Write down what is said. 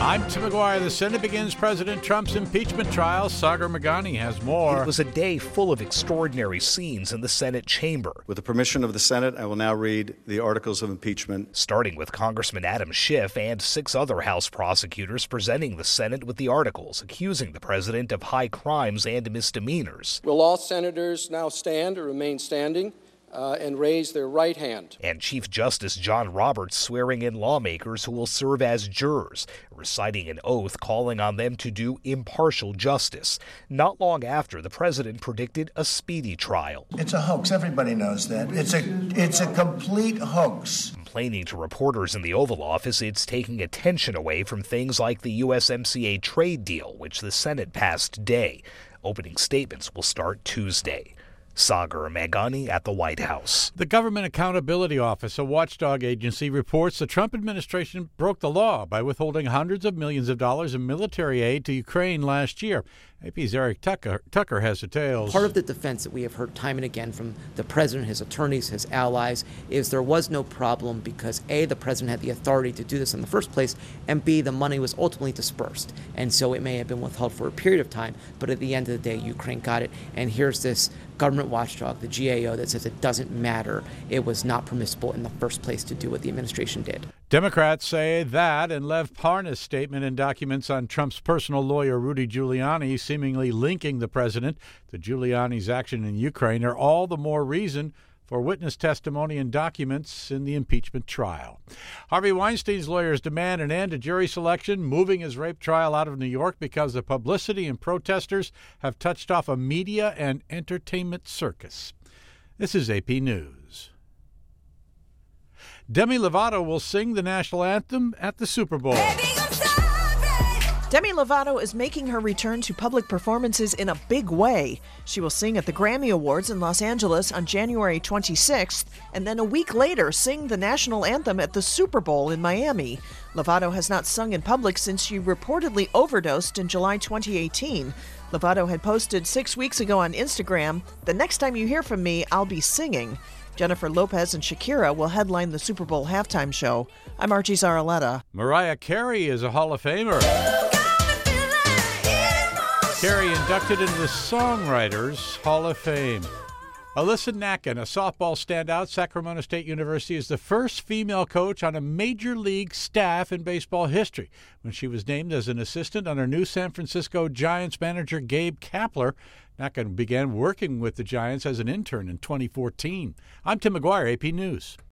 I'm Tim McGuire. The Senate begins President Trump's impeachment trial. Sagar Meghani has more. It was a day full of extraordinary scenes in the Senate chamber. With the permission of the Senate, I will now read the articles of impeachment. Starting with Congressman Adam Schiff and 6 other House prosecutors presenting the Senate with the articles, accusing the president of high crimes and misdemeanors. Will all senators now stand or remain standing? And raise their right hand. And Chief Justice John Roberts swearing in lawmakers who will serve as jurors, reciting an oath calling on them to do impartial justice. Not long after, the president predicted a speedy trial. It's a hoax. Everybody knows that. It's a complete hoax. Complaining to reporters in the Oval Office, it's taking attention away from things like the USMCA trade deal, which the Senate passed today. Opening statements will start Tuesday. Sagar Meghani at the White House. The Government Accountability Office, a watchdog agency, reports the Trump administration broke the law by withholding hundreds of millions of dollars in military aid to Ukraine last year. AP's Eric Tucker has details. Part of the defense that we have heard time and again from the president, his attorneys, his allies, is there was no problem because A, the president had the authority to do this in the first place, and B, the money was ultimately dispersed. And so it may have been withheld for a period of time, but at the end of the day, Ukraine got it. And here's this government watchdog, the GAO, that says it doesn't matter. It was not permissible in the first place to do what the administration did. Democrats say that, and Lev Parnas' statement and documents on Trump's personal lawyer, Rudy Giuliani, seemingly linking the president to Giuliani's action in Ukraine, are all the more reason for witness testimony and documents in the impeachment trial. Harvey Weinstein's lawyers demand an end to jury selection, moving his rape trial out of New York because the publicity and protesters have touched off a media and entertainment circus. This is AP News. Demi Lovato will sing the national anthem at the Super Bowl. Demi Lovato is making her return to public performances in a big way. She will sing at the Grammy Awards in Los Angeles on January 26th, and then a week later sing the national anthem at the Super Bowl in Miami. Lovato has not sung in public since she reportedly overdosed in July 2018. Lovato had posted 6 weeks ago on Instagram, "The next time you hear from me, I'll be singing." Jennifer Lopez and Shakira will headline the Super Bowl halftime show. I'm Archie Zaraletta. Mariah Carey is a Hall of Famer. Carey inducted into the Songwriters Hall of Fame. Alyssa Nacken, a softball standout, Sacramento State University, is the first female coach on a major league staff in baseball history when she was named as an assistant under new San Francisco Giants manager Gabe Kapler. Nacken began working with the Giants as an intern in 2014. I'm Tim McGuire, AP News.